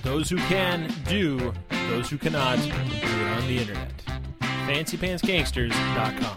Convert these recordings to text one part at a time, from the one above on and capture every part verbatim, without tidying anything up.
Those who can do, those who cannot do it on the internet. fancy pants gangsters dot com.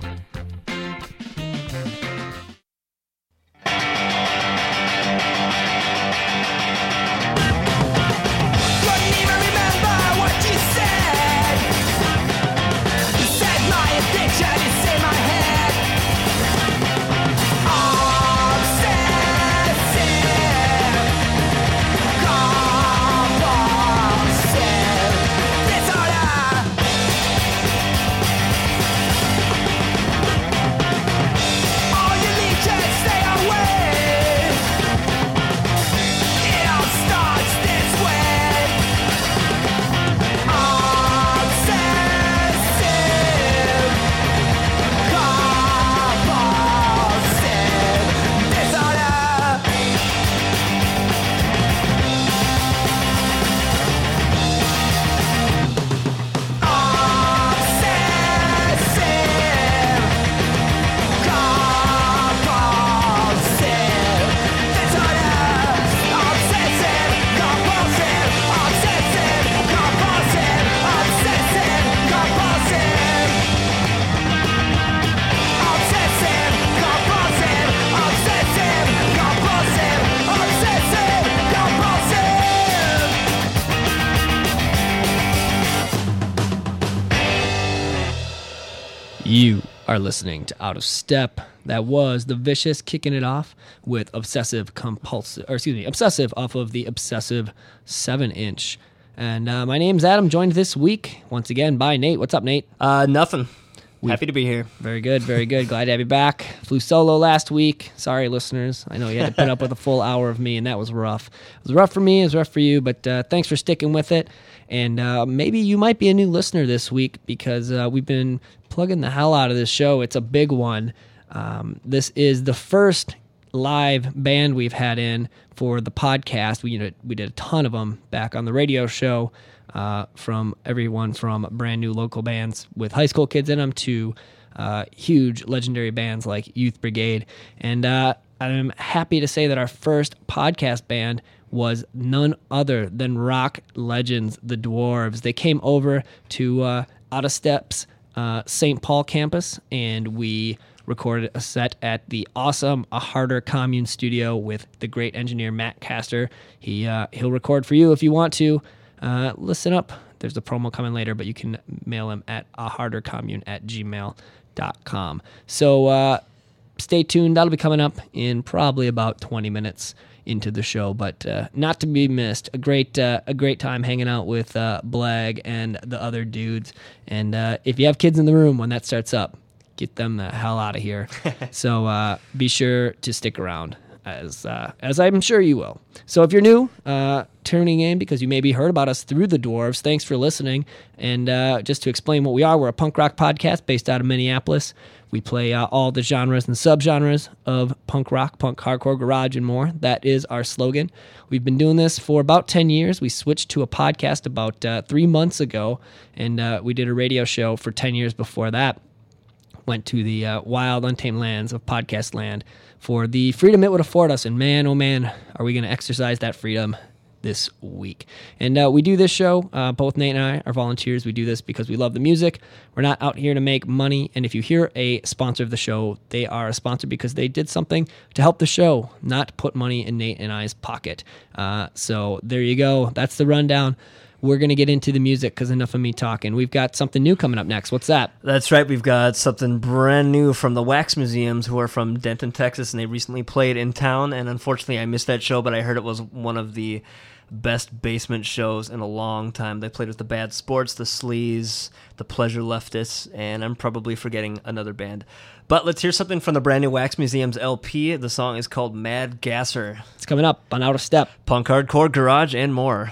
You are listening to Out of Step. That was The Vicious kicking it off with Obsessive Compulsive, or excuse me, Obsessive off of the Obsessive seven inch. And uh, my name's Adam, joined this week once again by Nate. What's up, Nate? Uh, nothing. We've, Happy to be here. Very good, very good. Glad to have you back. Flew solo last week. Sorry, listeners. I know you had to put up with a full hour of me, and that was rough. It was rough for me. It was rough for you, but uh, thanks for sticking with it. And uh, maybe you might be a new listener this week because uh, we've been plugging the hell out of this show. It's a big one. Um, this is the first live band we've had in for the podcast. We, you know, we did a ton of them back on the radio show, uh, from everyone from brand new local bands with high school kids in them to uh, huge legendary bands like Youth Brigade. And uh, I'm happy to say that our first podcast band was none other than rock legends, the Dwarves. They came over to uh, Out of Step's uh, Saint Paul campus, and we recorded a set at the awesome A Harder Commune studio with the great engineer Matt Castor. He, uh, he'll record for you if you want to. Uh, listen up. There's a promo coming later, but you can mail him at a harder commune at gmail dot com. So uh, stay tuned. That'll be coming up in probably about twenty minutes into the show, but uh, not to be missed. A great uh, a great time hanging out with uh, Blag and the other dudes. And uh, if you have kids in the room when that starts up, get them the hell out of here. So uh, be sure to stick around, as uh, as I'm sure you will. So if you're new, uh, tuning in because you maybe heard about us through the Dwarves, thanks for listening. And uh, just to explain what we are, we're a punk rock podcast based out of Minneapolis. We play uh, all the genres and subgenres of punk rock, punk hardcore, garage, and more. That is our slogan. We've been doing this for about ten years. We switched to a podcast about uh, three months ago, and uh, we did a radio show for ten years before that. Went to the uh, wild, untamed lands of podcast land for the freedom it would afford us. And man, oh man, are we going to exercise that freedom this week. And uh, we do this show, uh, both Nate and I are volunteers. We do this because we love the music. We're not out here to make money. And if you hear a sponsor of the show, they are a sponsor because they did something to help the show, not put money in Nate and I's pocket. Uh, so there you go. That's the rundown. We're going to get into the music because enough of me talking. We've got something new coming up next. What's that? That's right. We've got something brand new from the Wax Museums, who are from Denton, Texas, and they recently played in town. And unfortunately, I missed that show, but I heard it was one of the best basement shows in a long time. They played with the Bad Sports, the Sleaze, the Pleasure Leftists, and I'm probably forgetting another band. But let's hear something from the brand new Wax Museums L P. The song is called Mad Gasser. It's coming up on Out of Step. Punk, hardcore, garage, and more.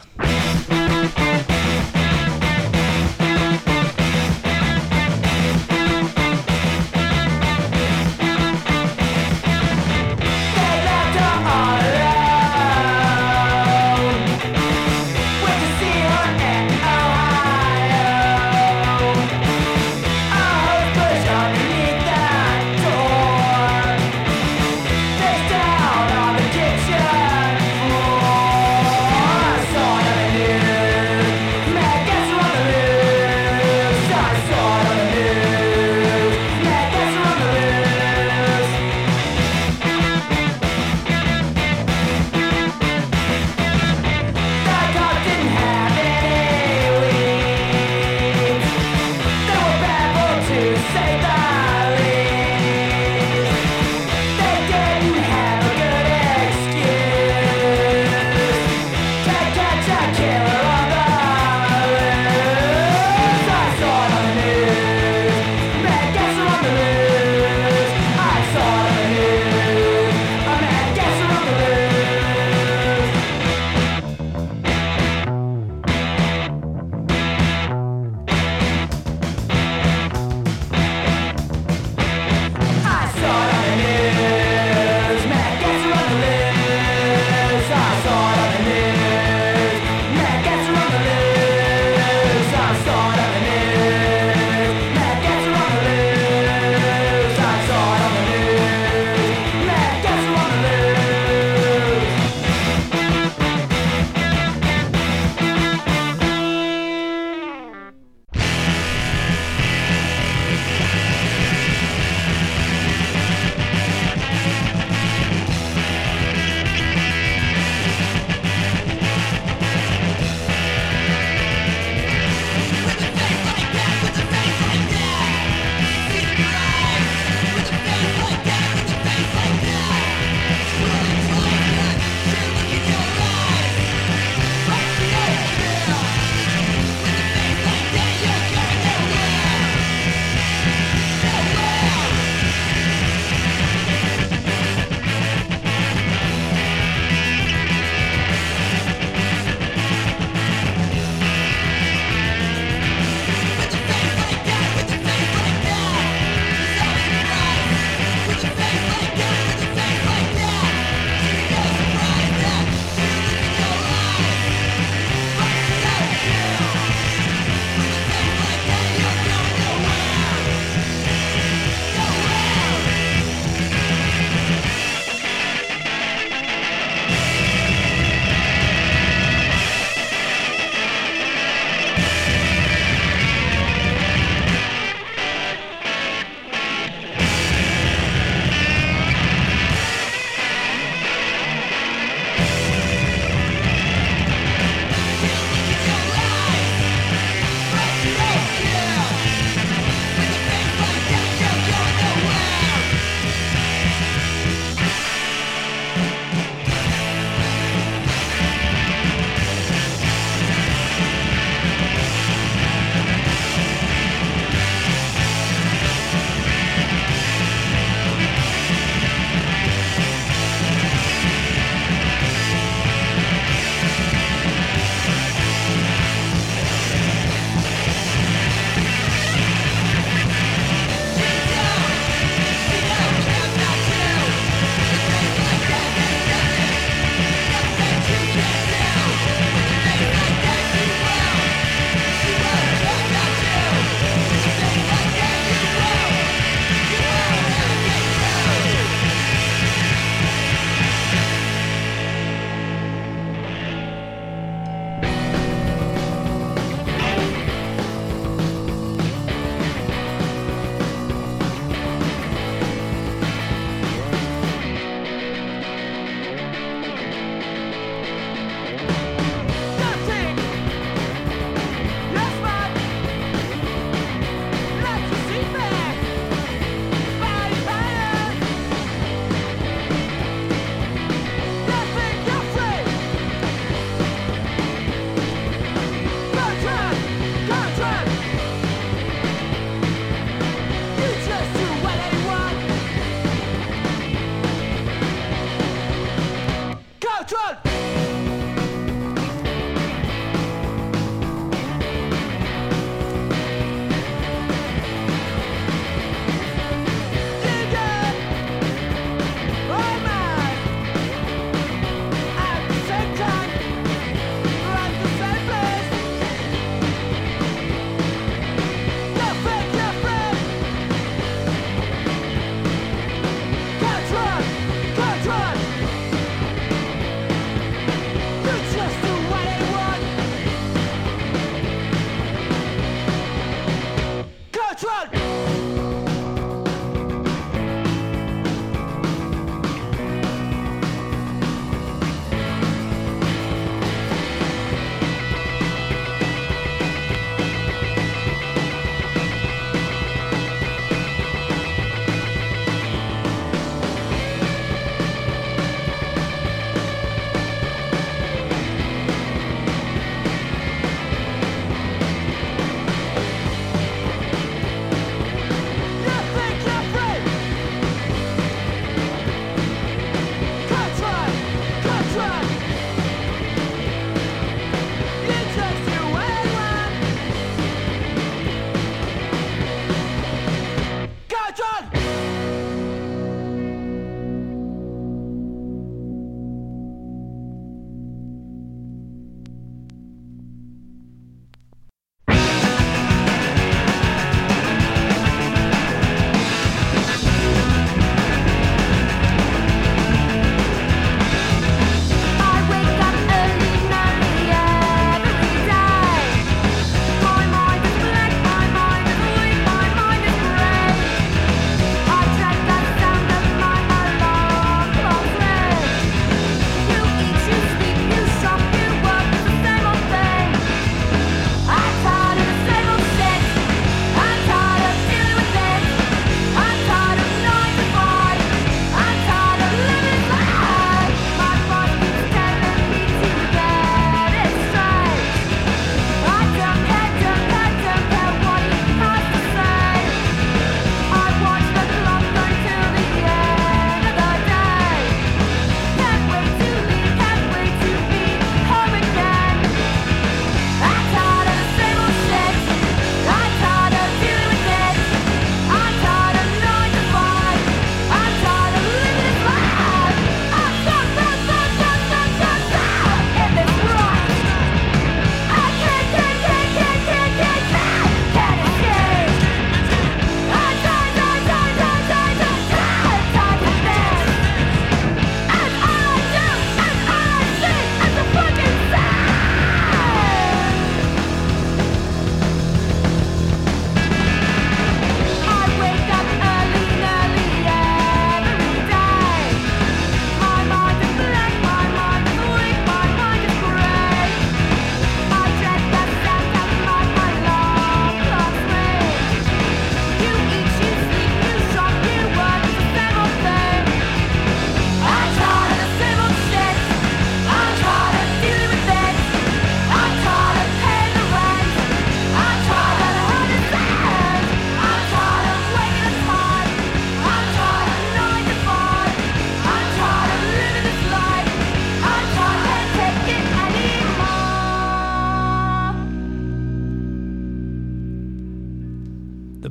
Down on the kitchen floor, I saw them in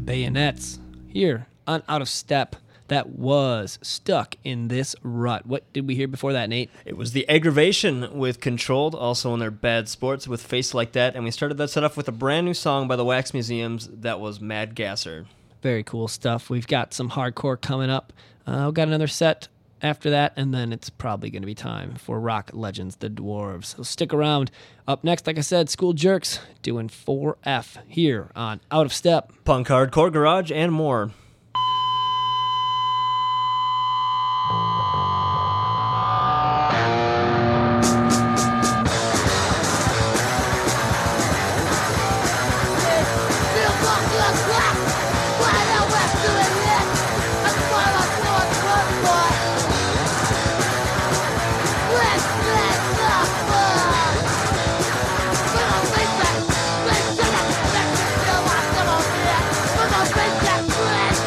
Bayonets here on Out of Step. That was Stuck in This Rut. What did we hear before that, Nate? It was the Aggravation with Controlled, also in their Bad Sports with Face Like That, and we started that set off with a brand new song by the Wax Museums that was Mad Gasser. Very cool stuff. We've got some hardcore coming up. Uh, we've got another set after that, and then it's probably going to be time for Rock Legends, the Dwarves. So stick around. Up next, like I said, School Jerks doing four F here on Out of Step. Punk, hardcore, garage, and more. Let's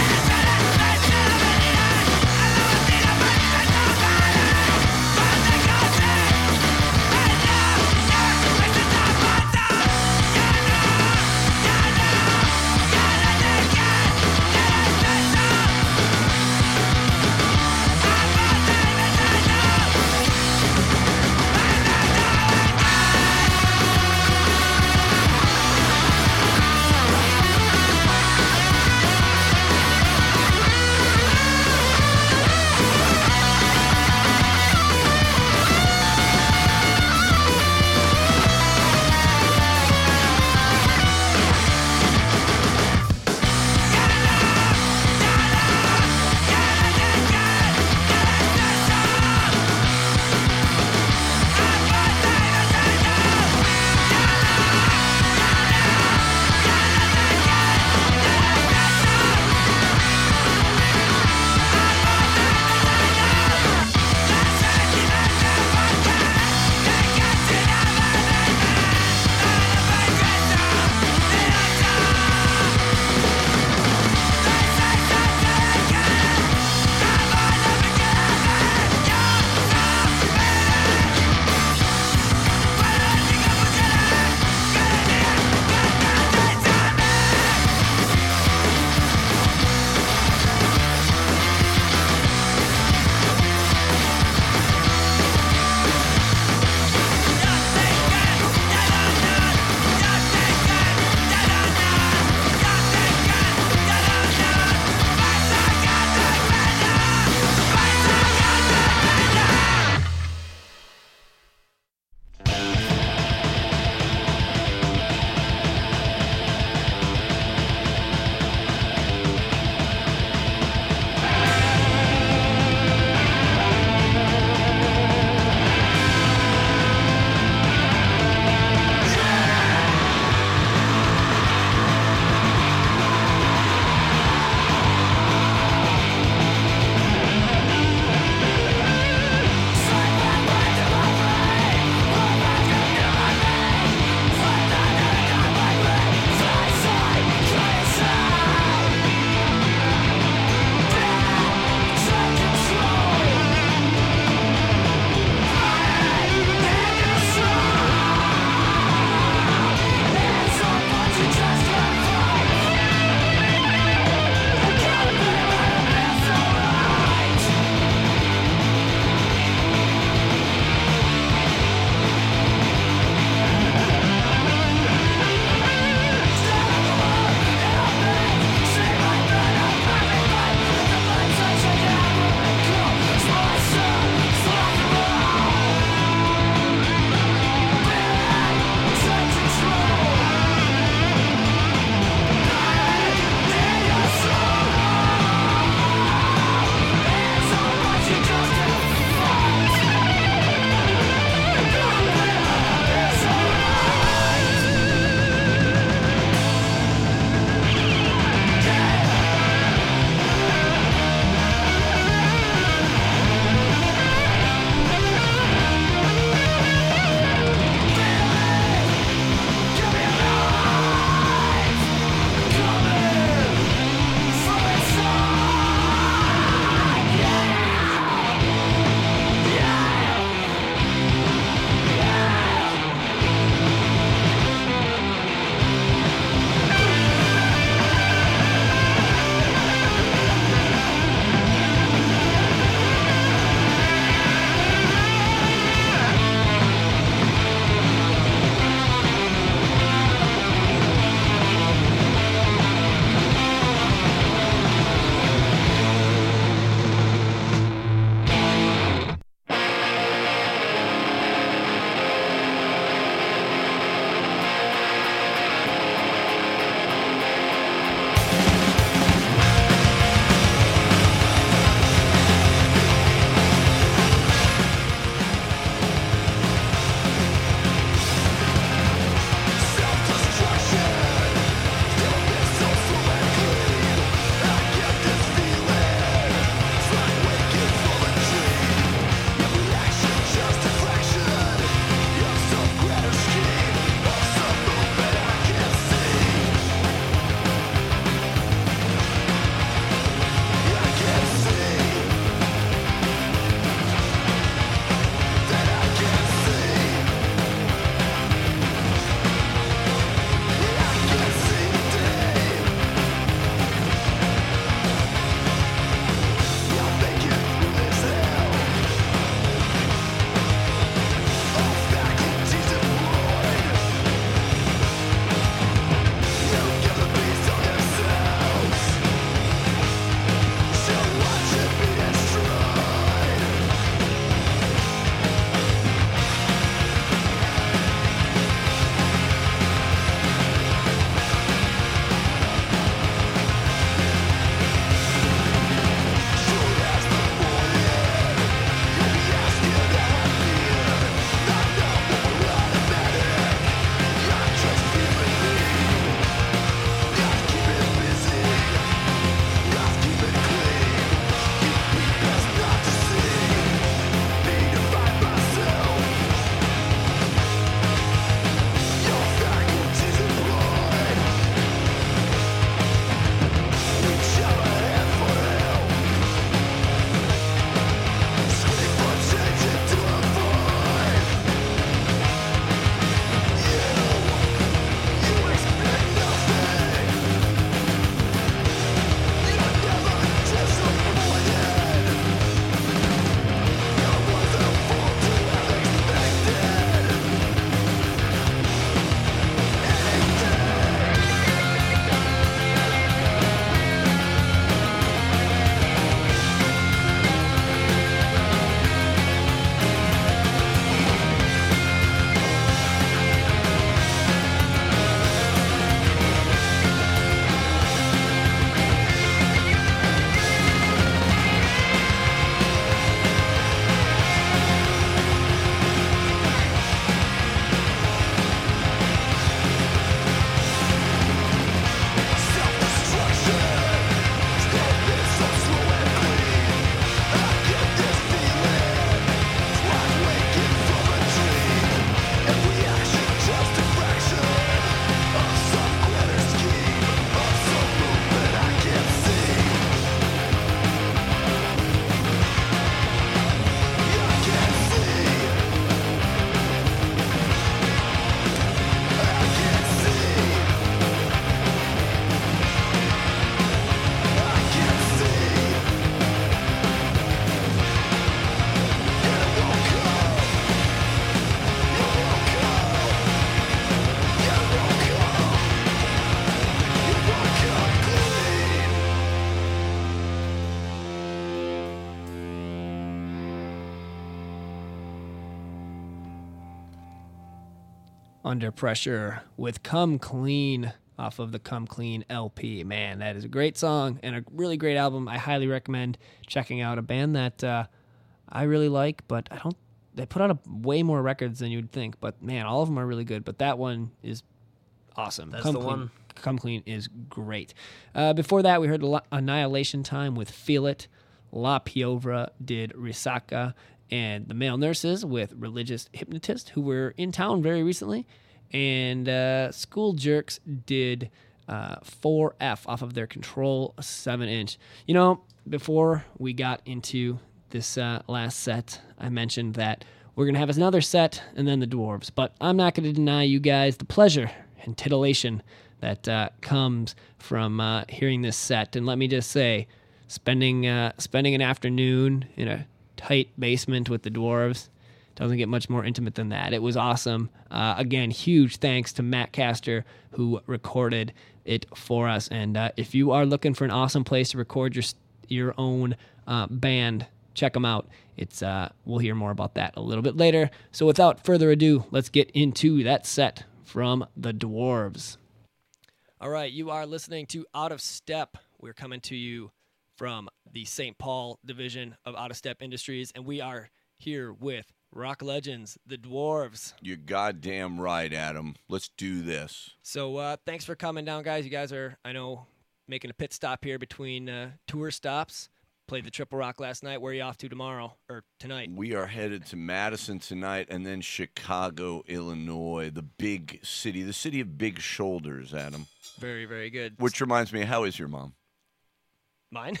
Under Pressure with Come Clean off of the Come Clean L P. Man, that is a great song and a really great album. I highly recommend checking out a band that uh, I really like, but I don't. They put out a, way more records than you'd think, but man, all of them are really good. But that one is awesome. That's Come the Clean, one. Come Clean is great. Uh, before that, we heard Annihilation Time with Feel It. La Piovra did Risaka, and the Male Nurses with Religious Hypnotist, who were in town very recently. And uh, School Jerks did uh, four F off of their Control seven inch. You know, before we got into this uh, last set, I mentioned that we're going to have another set and then the Dwarves. But I'm not going to deny you guys the pleasure and titillation that uh, comes from uh, hearing this set. And let me just say, spending uh, spending an afternoon in a tight basement with the Dwarves doesn't get much more intimate than that. It was awesome. Uh, again, huge thanks to Matt Castor, who recorded it for us. And uh, if you are looking for an awesome place to record your your own uh, band, check them out. It's uh, we'll hear more about that a little bit later. So without further ado, let's get into that set from the Dwarves. All right, you are listening to Out of Step. We're coming to you from the Saint Paul division of Out of Step Industries, and we are here with rock legends, the Dwarves. You're goddamn right, Adam. Let's do this. So uh, thanks for coming down, guys. You guys are, I know, making a pit stop here between uh, tour stops. Played the Triple Rock last night. Where are you off to tomorrow or tonight? We are headed to Madison tonight and then Chicago, Illinois, the big city, the city of big shoulders, Adam. Very, very good. Which reminds me, how is your mom? Mine?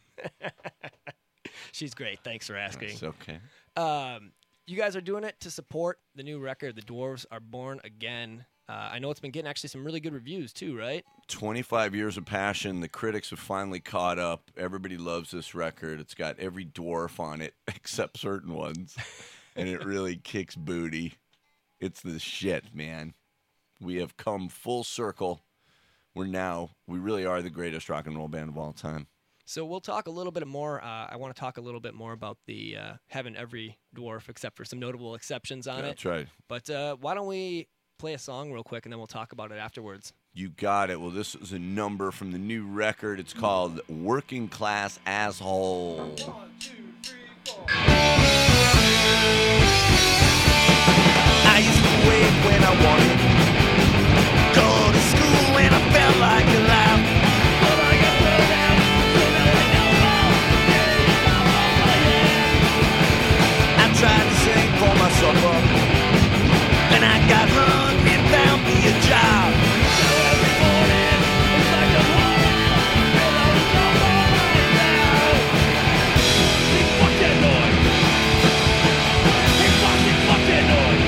She's great. Thanks for asking. That's okay. Um, you guys are doing it to support the new record, The Dwarves Are Born Again. Uh, I know it's been getting actually some really good reviews too, right? twenty-five years of passion. The critics have finally caught up. Everybody loves this record. It's got every dwarf on it except certain ones. And it really kicks booty. It's the shit, man. We have come full circle. We're now, we really are the greatest rock and roll band of all time. So we'll talk a little bit more. Uh, I want to talk a little bit more about the uh, having every dwarf except for some notable exceptions on Yeah, it. that's right. But uh, why don't we play a song real quick and then we'll talk about it afterwards. You got it. Well, this is a number from the new record. It's called Working Class Asshole. One, two, three, four. I used to wait when I wanted, go to school when I felt like a laugh. But I got thrown out, so now I know more. I tried to sing for my supper, and I got hungry and found me a job. So every morning, it's like I'm home out, and I was all right now. Big fucking noise. Big fucking fucking noise.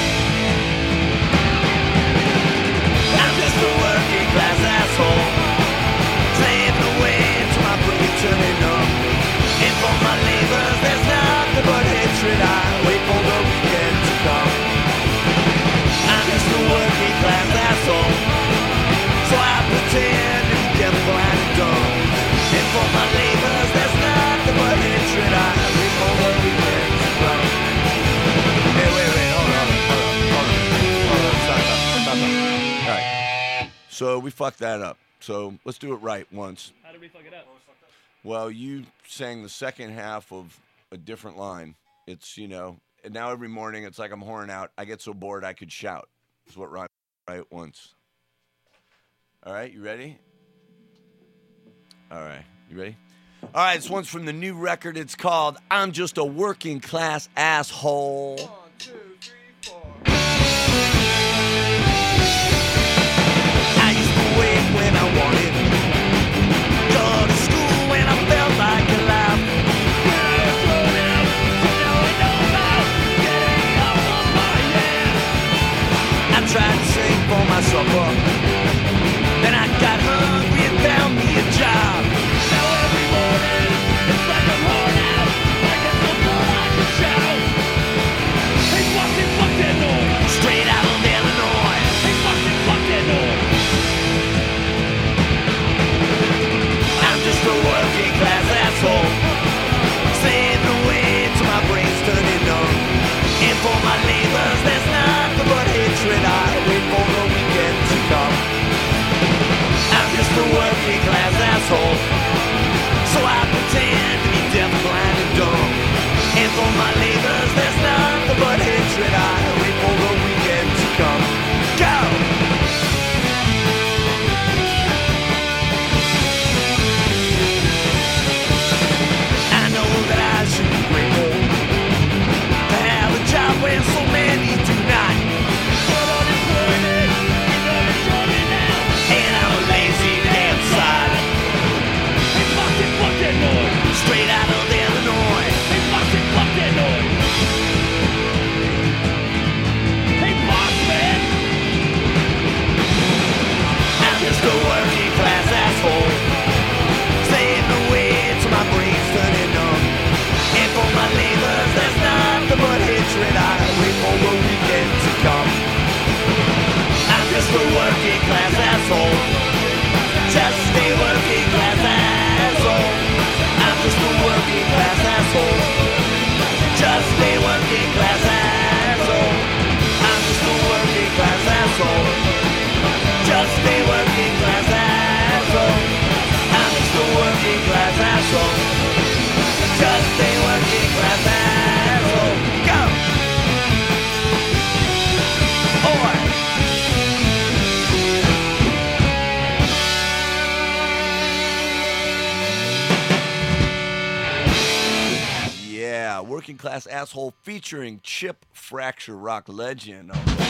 I'm just a working class asshole, slaving away till my brain turning numb. And for my labors, there's nothing but hatred. I wait for the weekend to come. I'm just a working class asshole, so I pretend to be careful and dumb. And for my labors, there's nothing but hatred. I wait for the weekend to come. Hey, wait, wait, hold on, hold on, hold on, hold on, stop, stop, stop, stop. All right. So we fucked that up. So let's do it right once. How did we fuck it up? Well, you sang the second half of a different line. It's, you know, and now every morning it's like I'm horning out. I get so bored I could shout. That's what rhymed right once. All right, you ready? All right, you ready? All right, this one's from the new record. It's called I'm Just a Working Class Asshole. One, two, three, four. I used to wait when I wanted, go to school when I felt like a laugh. When I was thrown out, so now I know about getting up on my ass. I tried to sing for my supper, then I got hungry and found me a job. Now every morning, it's like I'm worn out, I get so bored I can shout. I wait for the weekend to come. I'm just a working class asshole. Just a working class asshole. I'm just a working class asshole. Just a working class asshole. I'm just a working class asshole. Just a working class asshole. I'm just a working class asshole. Just a working class asshole. Go! Boy! Yeah, Working Class Asshole featuring Chip Fracture, rock legend.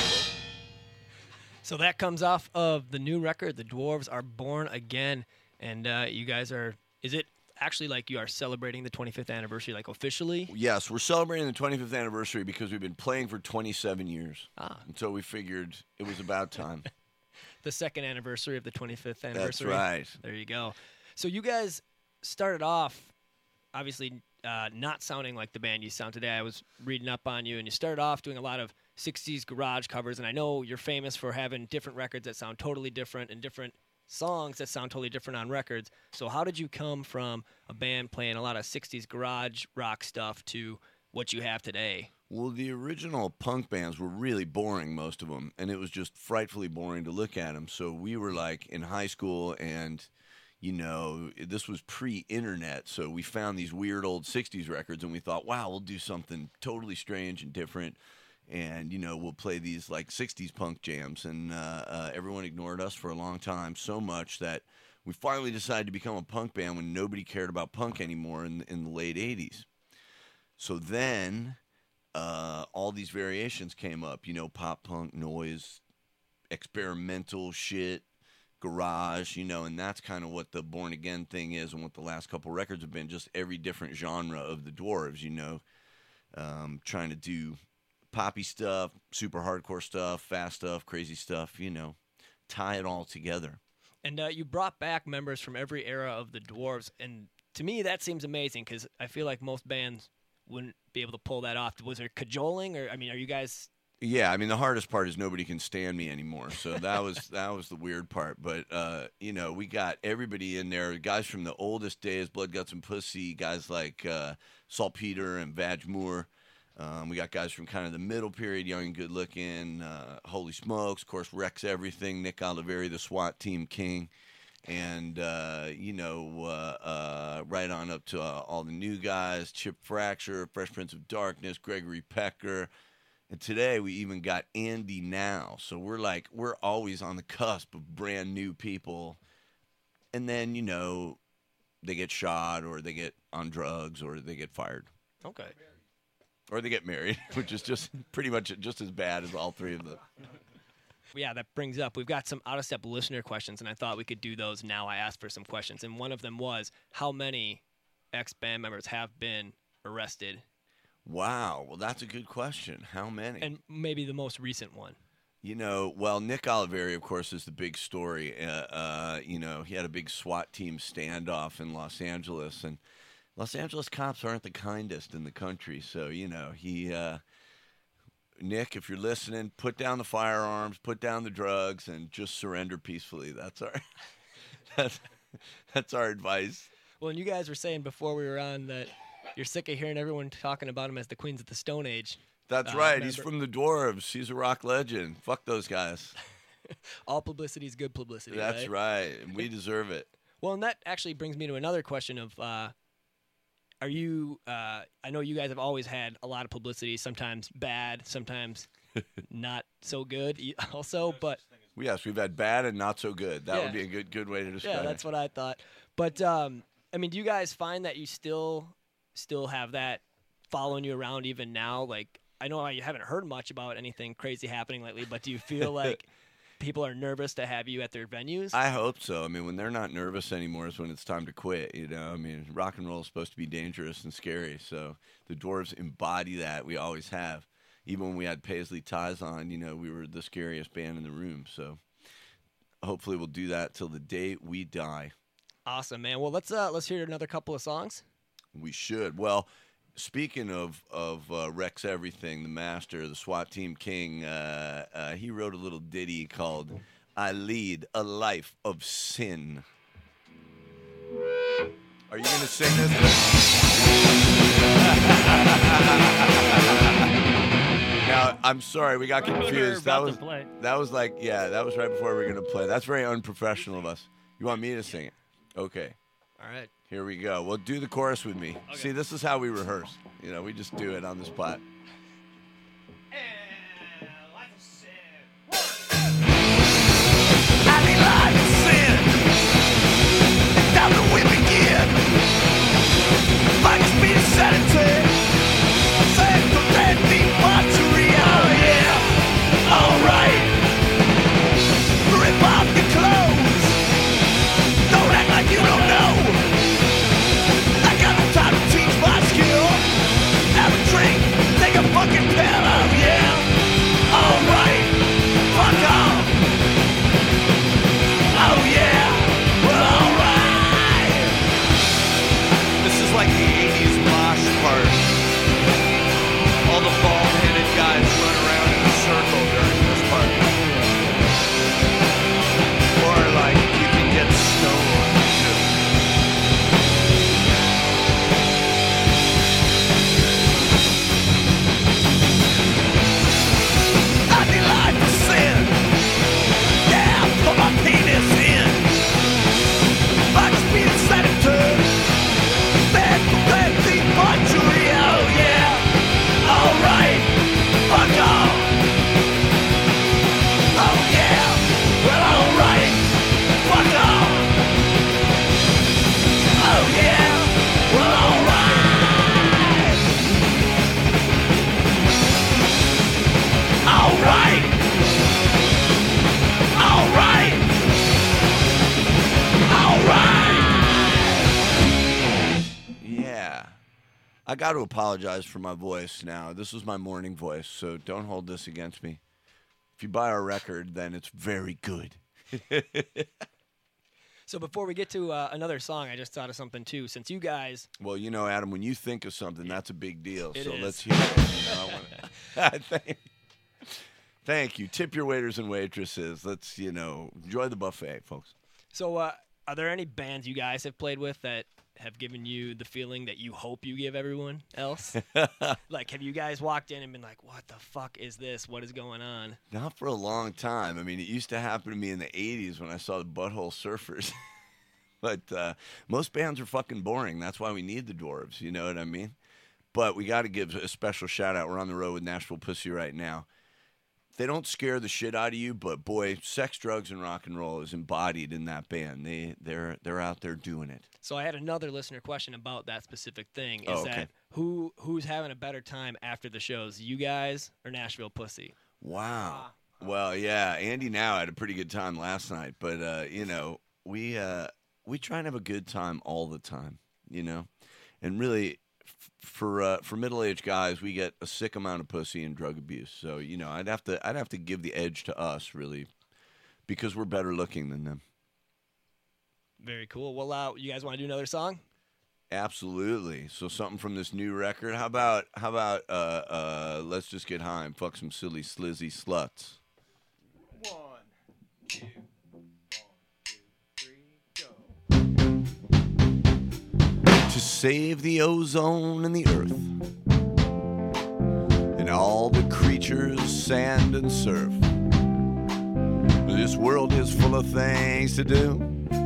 So that comes off of the new record, The Dwarves Are Born Again. And uh, you guys are, is it actually like you are celebrating the twenty-fifth anniversary, like officially? Yes, we're celebrating the twenty-fifth anniversary because we've been playing for twenty-seven years. Ah. And so we figured it was about time. The second anniversary of the twenty-fifth anniversary. That's right. There you go. So you guys started off, obviously, uh, not sounding like the band you sound today. I was reading up on you, and you started off doing a lot of sixties garage covers, and I know you're famous for having different records that sound totally different and different songs that sound totally different on records. So how did you come from a band playing a lot of sixties garage rock stuff to what you have today? Well, the original punk bands were really boring, most of them, and it was just frightfully boring to look at them. So we were like in high school, and you know, this was pre-internet, so we found these weird old sixties records, and we thought, wow, we'll do something totally strange and different. And, you know, we'll play these, like, sixties punk jams. And uh, uh, everyone ignored us for a long time, so much that we finally decided to become a punk band when nobody cared about punk anymore in, in the late eighties. So then uh, all these variations came up, you know, pop punk, noise, experimental shit, garage, you know, and that's kind of what the Born Again thing is and what the last couple records have been, just every different genre of the Dwarves, you know, um, trying to do poppy stuff, super hardcore stuff, fast stuff, crazy stuff, you know, tie it all together. And uh, you brought back members from every era of the Dwarves, and to me that seems amazing because I feel like most bands wouldn't be able to pull that off. Was there cajoling, or I mean, are you guys? Yeah, I mean the hardest part is nobody can stand me anymore, so that was that was the weird part. But uh, you know, we got everybody in there, guys from the oldest days, Blood, Guts, and Pussy, guys like uh, Saltpeter and Vag Moore. Um, we got guys from kind of the middle period, young and good looking, uh, Holy Smokes, of course, Rex Everything, Nick Oliveri, the SWAT team king, and, uh, you know, uh, uh, right on up to uh, all the new guys, Chip Fracture, Fresh Prince of Darkness, Gregory Pecker, and today we even got Andy Now. So we're like, we're always on the cusp of brand new people, and then, you know, they get shot or they get on drugs or they get fired. Okay. Or they get married, which is just pretty much just as bad as all three of them. Yeah, that brings up, we've got some out-of-step listener questions, and I thought we could do those now. I asked for some questions, and one of them was, how many ex-band members have been arrested? Wow, well, that's a good question. How many? And maybe the most recent one. You know, well, Nick Oliveri, of course, is the big story. Uh, uh, you know, he had a big SWAT team standoff in Los Angeles, and Los Angeles cops aren't the kindest in the country, so, you know, he, uh, Nick, if you're listening, put down the firearms, put down the drugs, and just surrender peacefully. That's our, that's, that's our advice. Well, and you guys were saying before we were on that you're sick of hearing everyone talking about him as the Queens of the Stone Age. That's uh, right. member. He's from the Dwarves. He's a rock legend. Fuck those guys. All publicity is good publicity, That's right? right, and we deserve it. Well, and that actually brings me to another question of, uh, are you, uh, I know you guys have always had a lot of publicity, sometimes bad, sometimes not so good also, but... Yes, we've had bad and not so good. That Yeah. would be a good good way to describe Yeah, it. that's what I thought. But, um, I mean, do you guys find that you still still have that following you around even now? Like, I know you haven't heard much about anything crazy happening lately, but do you feel like people are nervous to have you at their venues? I hope so. I mean, when they're not nervous anymore is when it's time to quit, you know? I mean, rock and roll is supposed to be dangerous and scary, so the Dwarves embody that. We always have. Even when we had Paisley ties on, you know, we were the scariest band in the room, so hopefully we'll do that till the day we die. Awesome, man. Well, let's uh, let's hear another couple of songs. We should. Well, speaking of of uh, Rex Everything, the master, the SWAT Team King, uh, uh, he wrote a little ditty called "I Lead a Life of Sin." Are you gonna sing this? Now, I'm sorry, we got confused. That was that was like, yeah, that was right before we were gonna play. That's very unprofessional of us. You want me to sing it? Okay. All right. Here we go. Well, do the chorus with me. Okay. See, this is how we rehearse. You know, we just do it on the spot. I need life of sin. It's time to we begin. Like a speed of sanity. Say for that deep butchery. Oh yeah. Alright. Rip off your clothes. Don't act like you don't know. I got no time to teach my skill. Have a drink. Take a fucking pill. Oh yeah. Alright. Fuck off. Oh yeah, well alright. This is like the eighties mosh part. All the bald-headed guys run around in a circle during this part. Or like you can get stoned too. I need life to sin. Yeah, put my penis in. Like speed and senator. Bad, bad, deep butchery. Oh yeah. Alright. Fuck off. Oh yeah. Well alright. Fuck off. Oh yeah. Well alright. Alright. Alright! Alright! Yeah. I got to apologize for my voice now. This was my morning voice, so don't hold this against me. If you buy our record, then it's very good. So before we get to uh, another song, I just thought of something too. Since you guys, Well, you know, Adam, when you think of something, that's a big deal. It so is. let's hear it. You know, I wanna... Thank... Thank you. Tip your waiters and waitresses. Let's, you know, enjoy the buffet, folks. so uh, are there any bands you guys have played with that have given you the feeling that you hope you give everyone else? Like, have you guys walked in and been like, "What the fuck is this? What is going on?" Not for a long time. I mean, it used to happen to me in the eighties when I saw the Butthole Surfers. But uh, most bands are fucking boring. That's why we need the Dwarves. You know what I mean? But we got to give a special shout out. We're on the road with Nashville Pussy right now. They don't scare the shit out of you, but boy, sex, drugs, and rock and roll is embodied in that band. They they're they're out there doing it. So I had another listener question about that specific thing. Is Oh, okay. that who who's having a better time after the shows, you guys or Nashville Pussy? Wow. Well, yeah, Andy now had a pretty good time last night, but uh, you know, we uh, we try and have a good time all the time, you know, and really. For uh, for middle-aged guys, we get a sick amount of pussy and drug abuse. So you know, I'd have to I'd have to give the edge to us really, because we're better looking than them. Very cool. Well, uh, you guys want to do another song? Absolutely. So something from this new record. How about how about uh, uh, let's just get high and fuck some silly slizzy sluts. One, two, one, two, three, go. To save the ozone and the earth and all the creatures, sand and surf. This world is full of things to do,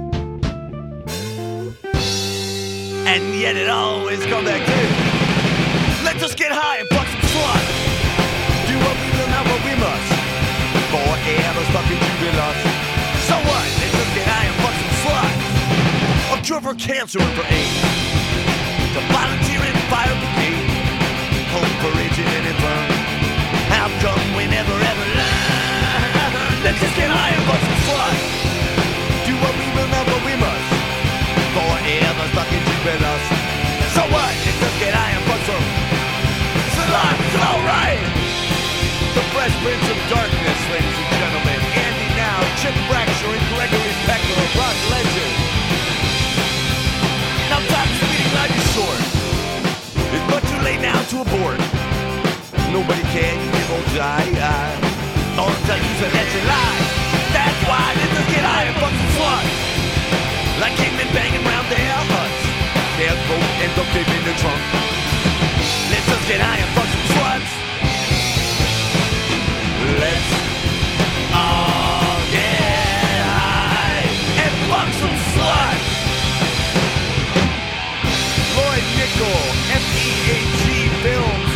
And yet it always comes back to let's just get high and fuck some sluts. Do what we will, not what we must. Forever stuck in jubilant. So what? Let's just get high and fuck some sluts. A cure for cancer and for AIDS. To volunteer in fire brigade. Home for aged and infirm. How come we never ever learn? Let's just get high and fuck some sluts. Do what we will, not what we must. Forever stuck in jubilant. So what? Let's just get high and fuck some sluts. Alright. The Fresh Prince of Darkness, ladies and gentlemen. Andy Now, Chip Bradshaw, and Gregory Pecker, a rock legend. Now time to won't die. Don't tell you to let you lie. That's why this is get high and fuck some sluts. Like cavemen banging round their huts. Their boat ends up in the trunk. Let's just get high and fuck some sluts. Let's all get high and fuck some sluts. Lloyd Nickel, F E A G Films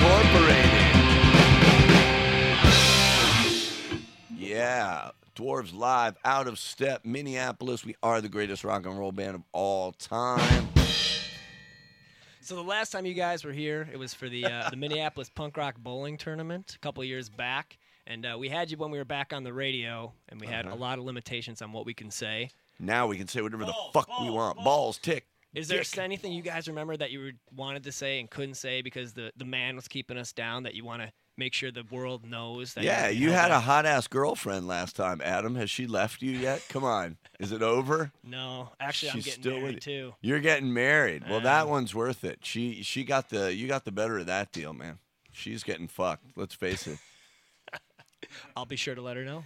Incorporated. Yeah, Dwarves Live, Out of Step, Minneapolis. We are the greatest rock and roll band of all time. So the last time you guys were here, it was for the uh, the Minneapolis Punk Rock Bowling Tournament a couple of years back, and uh, we had you when we were back on the radio, and we had Uh-huh. a lot of limitations on what we can say. Now we can say whatever Balls, the fuck balls, we want. balls. Balls, tick. Is there Dick. anything you guys remember that you were, wanted to say and couldn't say because the, the man was keeping us down that you want to make sure the world knows? That Yeah, you're you had a held hot ass girlfriend last time, Adam. Has she left you yet? Come on. Is it over? back? No, actually, I'm She's getting still with married you. too. You're getting married. Well, that Um, one's worth it. She she got the you got the better of that deal, man. She's getting fucked. Let's face it. I'll be sure to let her know.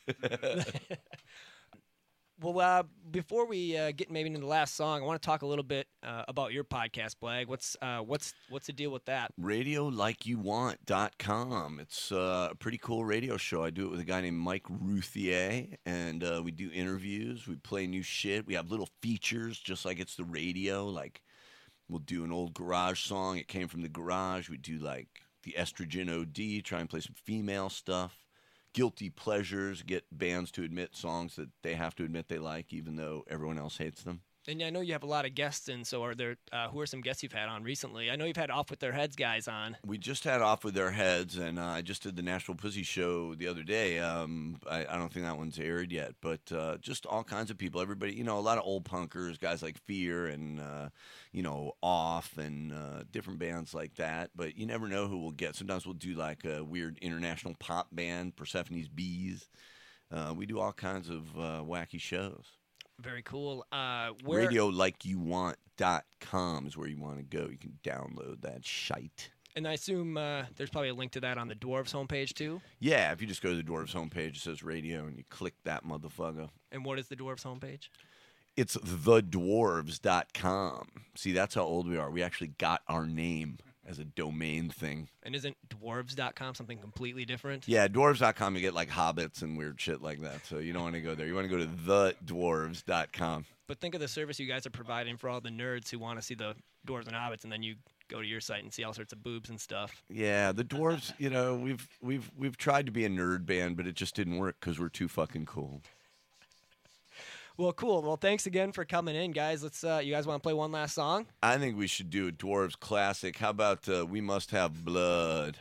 Well, uh, before we uh, get maybe into the last song, I want to talk a little bit uh, about your podcast, Blag. What's uh, what's what's the deal with that? radio like you want dot com. It's uh, a pretty cool radio show. I do it with a guy named Mike Routhier, and uh, we do interviews. We play new shit. We have little features, just like it's the radio. Like, we'll do an old garage song. It came from the garage. We do, like, the Estrogen O D, try and play some female stuff. Guilty pleasures, get bands to admit songs that they have to admit they like, even though everyone else hates them. And I know you have a lot of guests in, so are there? Uh, who are some guests you've had on recently? I know you've had Off With Their Heads guys on. We just had Off With Their Heads, and uh, I just did the Nashville Pussy show the other day. Um, I, I don't think that one's aired yet, but uh, just all kinds of people. Everybody, you know, a lot of old punkers, guys like Fear and, uh, you know, Off and uh, different bands like that. But you never know who we'll get. Sometimes we'll do like a weird international pop band, Persephone's Bees. Uh, we do all kinds of uh, wacky shows. Very cool. Uh, where, radio like you want dot com is where you want to go. You can download that shite. And I assume uh, there's probably a link to that on the Dwarves homepage too. Yeah, if you just go to the Dwarves homepage, it says radio, and you click that motherfucker. And what is the Dwarves homepage? It's the dwarves dot com. See, that's how old we are. We actually got our name as a domain thing. And isn't dwarves dot com something completely different? Yeah, dwarves dot com, you get like hobbits and weird shit like that. So you don't want to go there. You want to go to the dwarves dot com. But think of the service you guys are providing for all the nerds who want to see the dwarves and hobbits, and then you go to your site and see all sorts of boobs and stuff. Yeah, the dwarves, you know, we've we've we've tried to be a nerd band, but it just didn't work because we're too fucking cool. Well, cool. Well, thanks again for coming in, guys. Let's. Uh, you guys want to play one last song? I think we should do a Dwarves classic. How about uh, We Must Have Blood?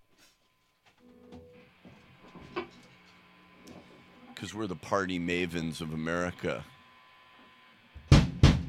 Because we're the party mavens of America. Riding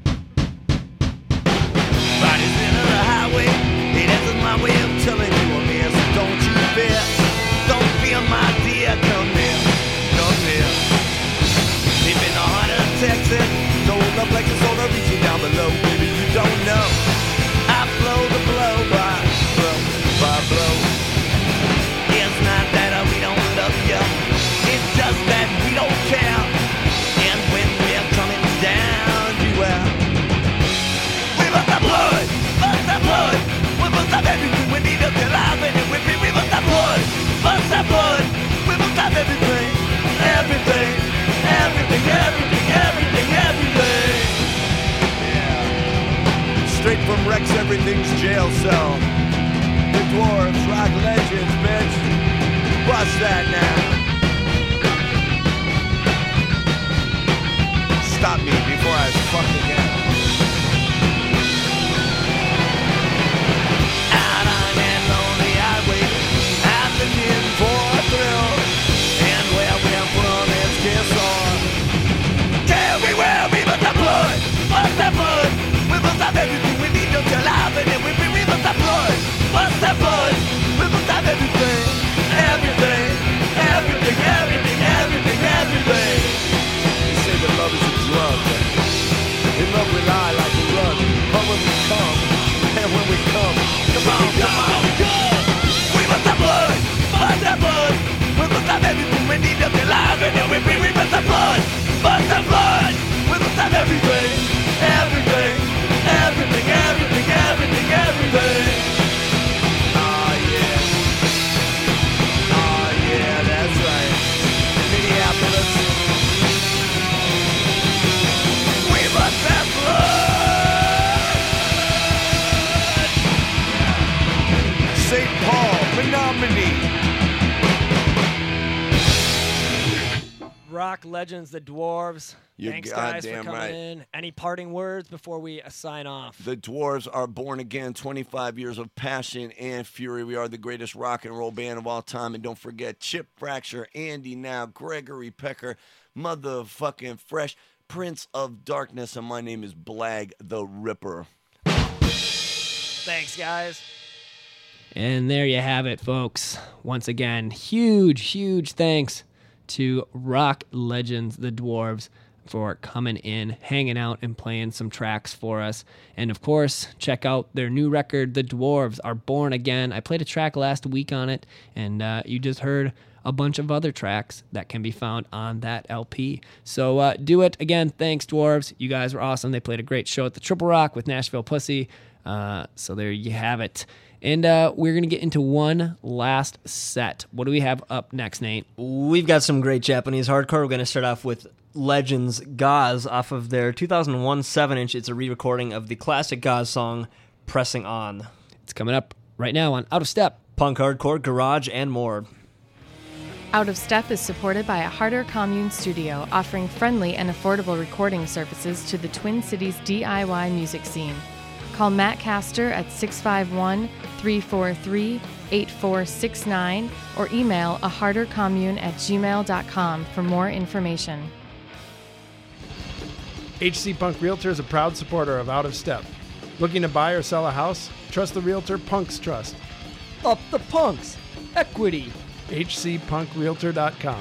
into the highway, hey, that's my way of telling you I'm here, so don't you fear. Don't fear, my dear, come here, come here. Deep in the heart of Texas, no love like the soul reaching down below, baby, you don't know. I blow the blow by blow by blow. It's not that we don't love you, it's just that we don't care. And when we're coming down, you are. We must have blood, must have blood. We must have everything we need to get alive, and if we we must have blood, must have blood. We must have everything, everything, everything, everything, everything, everything. Yeah. Straight from Rex, everything's jail cell. The Dwarves, rock legends, bitch. Bust that now. Stop me before I fuck again. Out on that lonely highway, I'm looking for a thrill, and where we're from is kiss on. Tell me where we must have blood, must have blood. We must have everything we need to get alive, and if we we must have blood, must have blood. We must have everything, everything, everything, everything, everything, everything. They say that love is a drug. In the Rock Legends, the Dwarves. You're Thanks, guys, for goddamn coming right. in. Any parting words before we uh, sign off? The Dwarves are born again, twenty-five years of passion and fury. We are the greatest rock and roll band of all time. And don't forget Chip Fracture, Andy Now, Gregory Pecker, motherfucking Fresh, Prince of Darkness, and my name is Blag the Ripper. Thanks, guys. And there you have it, folks. Once again, huge, huge thanks to Rock Legends, the Dwarves, for coming in, hanging out, and playing some tracks for us. And of course, check out their new record, The Dwarves Are Born Again. I played a track last week on it, and uh, you just heard a bunch of other tracks that can be found on that L P. So uh, do it. Again, thanks, Dwarves. You guys were awesome. They played a great show at the Triple Rock with Nashville Pussy. Uh, so there you have it. And uh, we're going to get into one last set. What do we have up next, Nate? We've got some great Japanese hardcore. We're going to start off with Legends Gauze off of their two thousand one seven inch. It's a re-recording of the classic Gauze song, Pressing On. It's coming up right now on Out of Step. Punk, hardcore, garage, and more. Out of Step is supported by a Harder Commune studio, offering friendly and affordable recording services to the Twin Cities D I Y music scene. Call Matt Castor at six five one, three four three, eight four six nine or email a harder commune at gmail dot com for more information. H C Punk Realtor is a proud supporter of Out of Step. Looking to buy or sell a house? Trust the realtor Punks Trust. Up the punks. Equity. H C punk realtor dot com.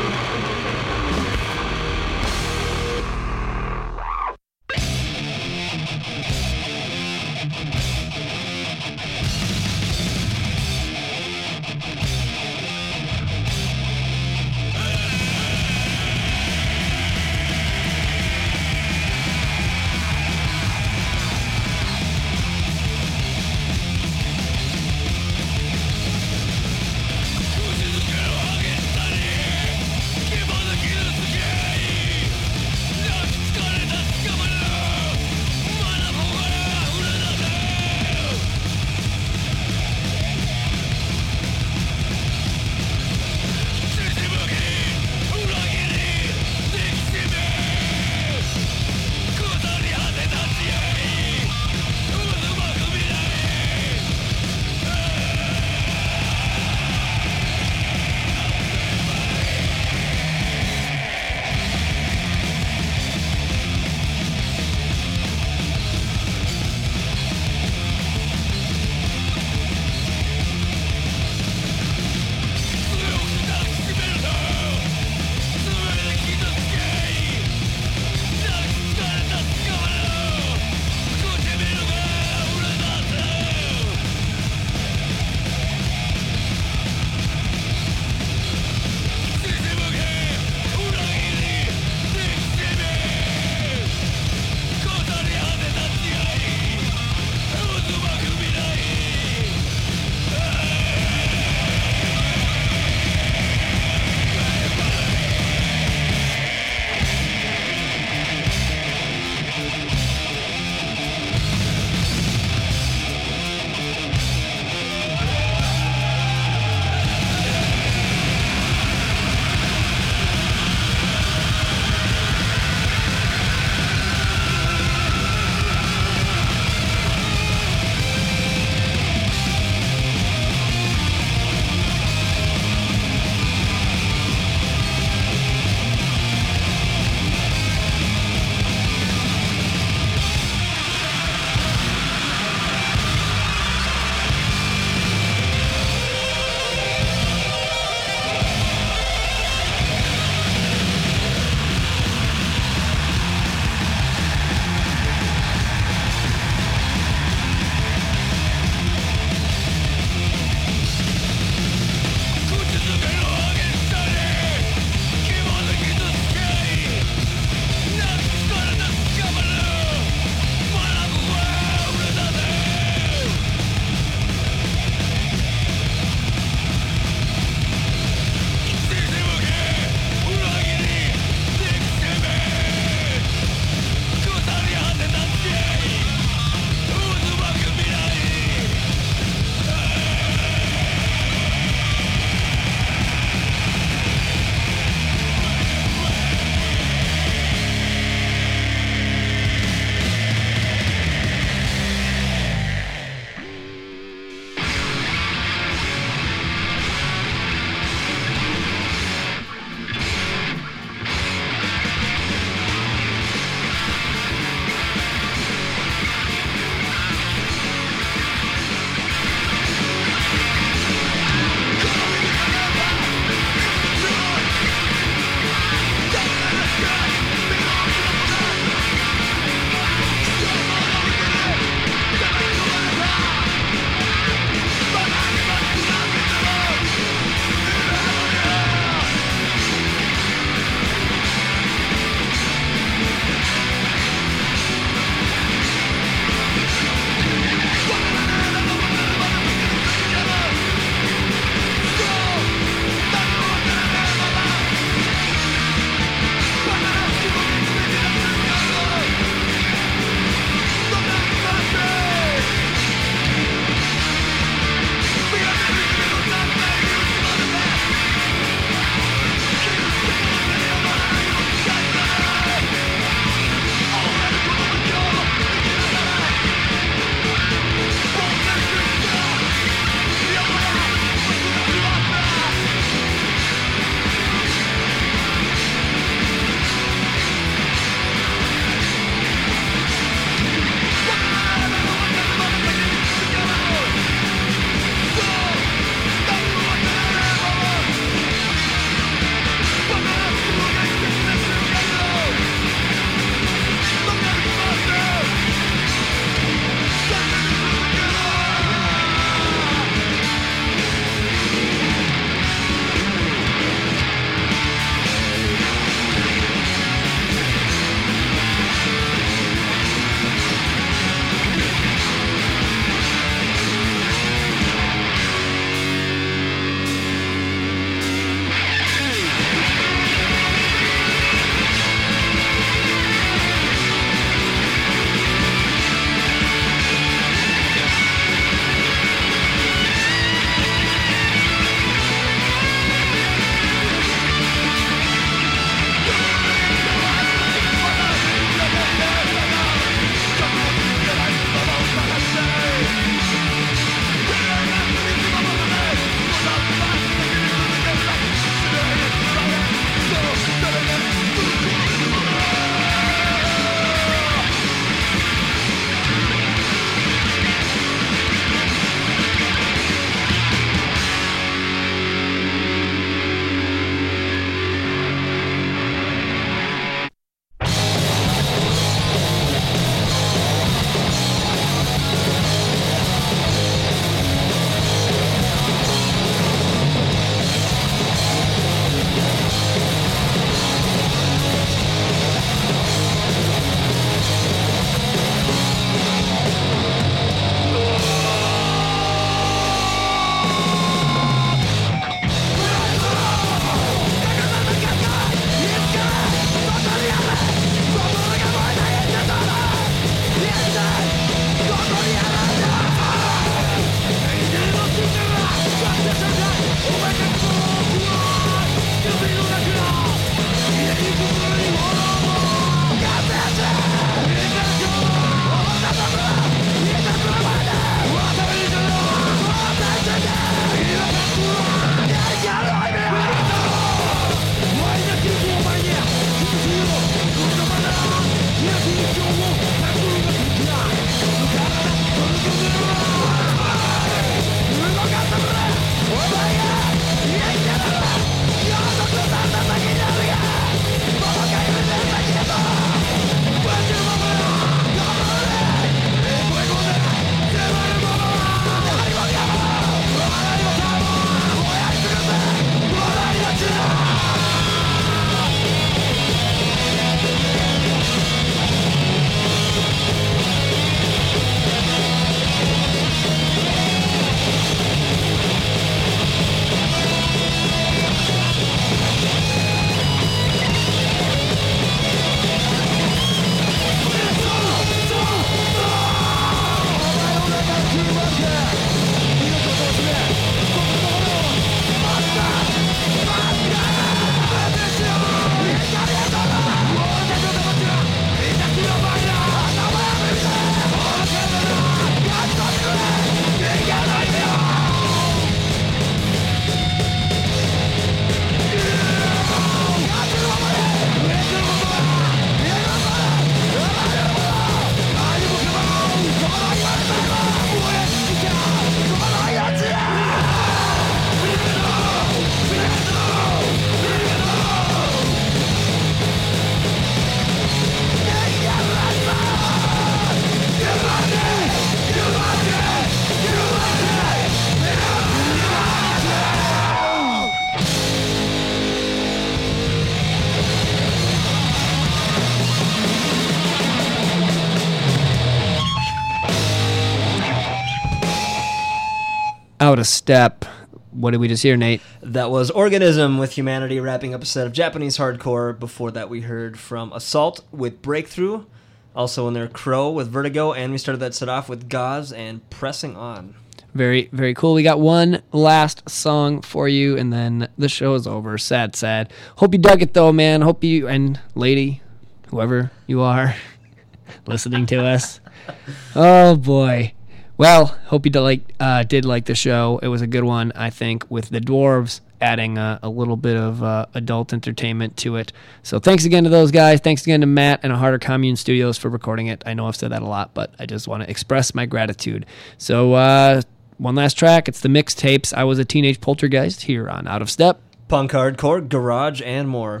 Out of Step. What did we just hear, Nate? That was Organism with Humanity, wrapping up a set of Japanese hardcore. Before that, we heard from Assault with Breakthrough. Also in there, Crow with Vertigo. And we started that set off with Gauze and Pressing On. Very, very cool. We got one last song for you, and then the show is over. Sad, sad. Hope you dug it, though, man. Hope you, and lady, whoever you are, listening to us. Oh, boy. Well, hope you did like, uh, did like the show. It was a good one, I think, with the Dwarves adding uh, a little bit of uh, adult entertainment to it. So thanks again to those guys. Thanks again to Matt and Harder Commune Studios for recording it. I know I've said that a lot, but I just want to express my gratitude. So uh, one last track. It's the Mixtapes. I Was a Teenage Poltergeist here on Out of Step. Punk, hardcore, garage, and more.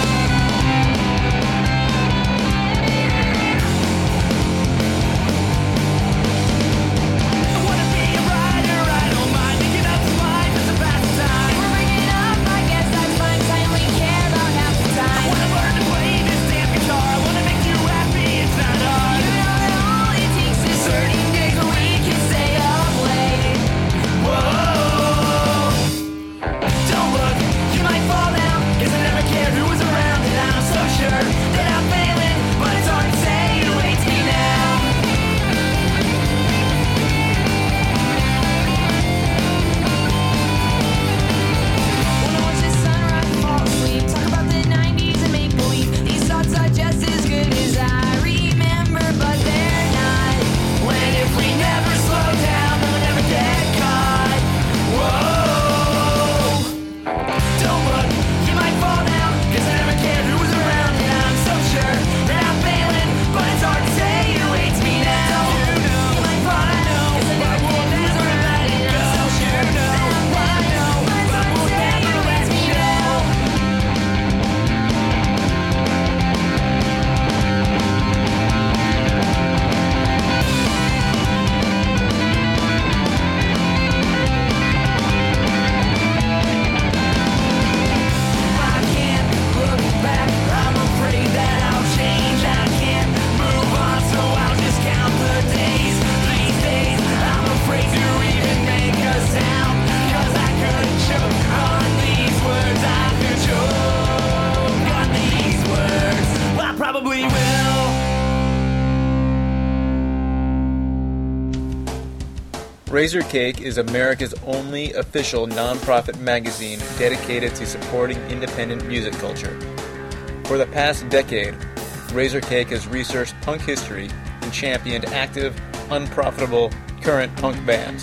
Razor Cake is America's only official non-profit magazine dedicated to supporting independent music culture. For the past decade, Razor Cake has researched punk history and championed active, unprofitable, current punk bands.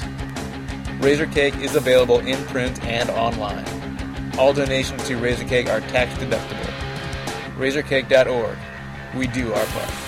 Razor Cake is available in print and online. All donations to Razor Cake are tax deductible. razor cake dot org. We do our part.